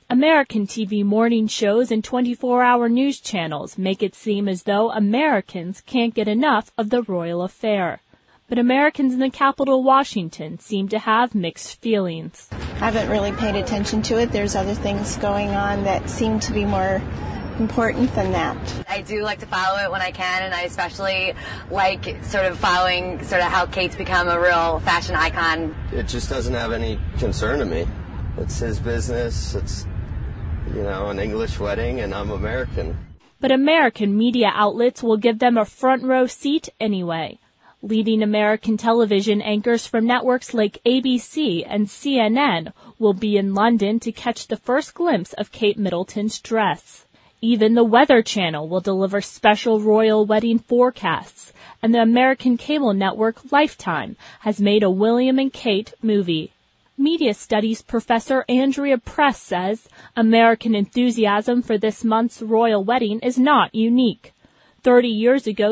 American TV morning shows and 24-hour news channels make it seem as though Americans can't get enough of the royal affair. But Americans in the capital, Washington, seem to have mixed feelings. I haven't really paid attention to it. There's other things going on that seem to be more important than that. I do like to follow it when I can, and I especially like sort of following sort of how Kate's become a real fashion icon. It just doesn't have any concern to me. It's his business. It's, an English wedding, and I'm American. But American media outlets will give them a front row seat anyway. Leading American television anchors from networks like ABC and CNN will be in London to catch the first glimpse of Kate Middleton's dress. Even the Weather Channel will deliver special royal wedding forecasts, and the American cable network Lifetime has made a William and Kate movie. Media Studies professor Andrea Press says American enthusiasm for this month's royal wedding is not unique. 30 years ago,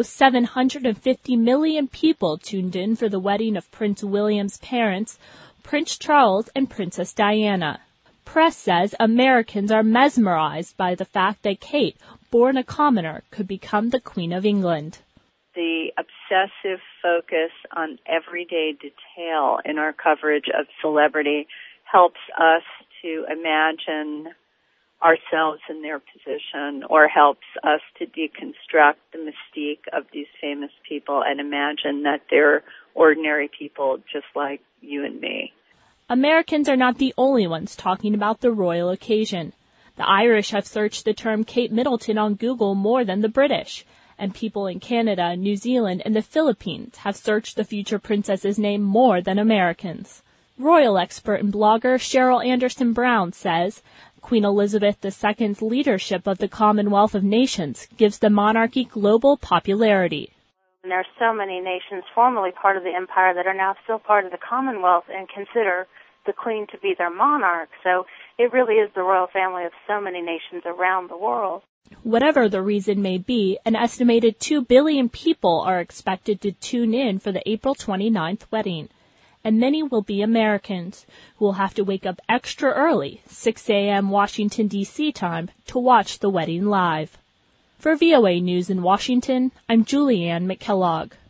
750 million people tuned in for the wedding of Prince William's parents, Prince Charles and Princess Diana. Press says Americans are mesmerized by the fact that Kate, born a commoner, could become the Queen of England. The obsessive focus on everyday detail in our coverage of celebrity helps us to imagine ourselves in their position, or helps us to deconstruct the mystique of these famous people and imagine that they're ordinary people just like you and me. Americans are not the only ones talking about the royal occasion. The Irish have searched the term Kate Middleton on Google more than the British, and people in Canada, New Zealand, and the Philippines have searched the future princess's name more than Americans. Royal expert and blogger Cheryl Anderson Brown says Queen Elizabeth II's leadership of the Commonwealth of Nations gives the monarchy global popularity. There are so many nations formerly part of the empire that are now still part of the Commonwealth and consider the Queen to be their monarch. So it really is the royal family of so many nations around the world. Whatever the reason may be, an estimated 2 billion people are expected to tune in for the April 29th wedding. And many will be Americans who will have to wake up extra early, 6 a.m. Washington, D.C. time, to watch the wedding live. For VOA News in Washington, I'm Julianne McKellogg.